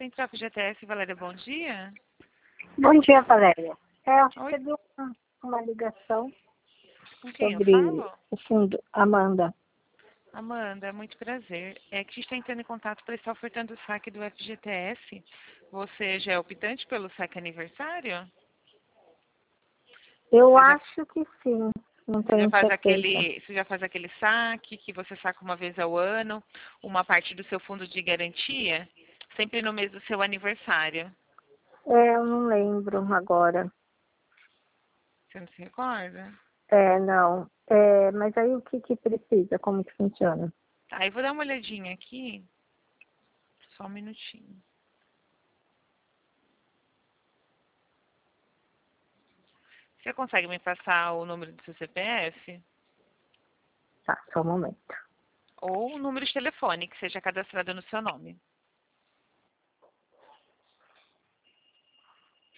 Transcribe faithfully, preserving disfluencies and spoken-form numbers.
Central F G T S, Valéria, bom dia. Bom dia, Valéria. É, eu Oi. recebi uma, uma ligação Com quem eu sobre falo? o fundo. Amanda. Amanda, muito prazer. É que a gente está entrando em contato para estar ofertando o saque do F G T S. Você já é optante pelo saque aniversário? Eu Você já, acho que sim, não você já tenho faz certeza. aquele, você já faz aquele saque que você saca uma vez ao ano, uma parte do seu fundo de garantia, sempre no mês do seu aniversário. É, eu não lembro agora. Você não se recorda? É, não. É, mas aí o que que precisa? Como que funciona? Tá, eu vou dar uma olhadinha aqui. Só um minutinho. Você consegue me passar o número do seu C P F? Tá, só um momento. Ou o número de telefone que seja cadastrado no seu nome.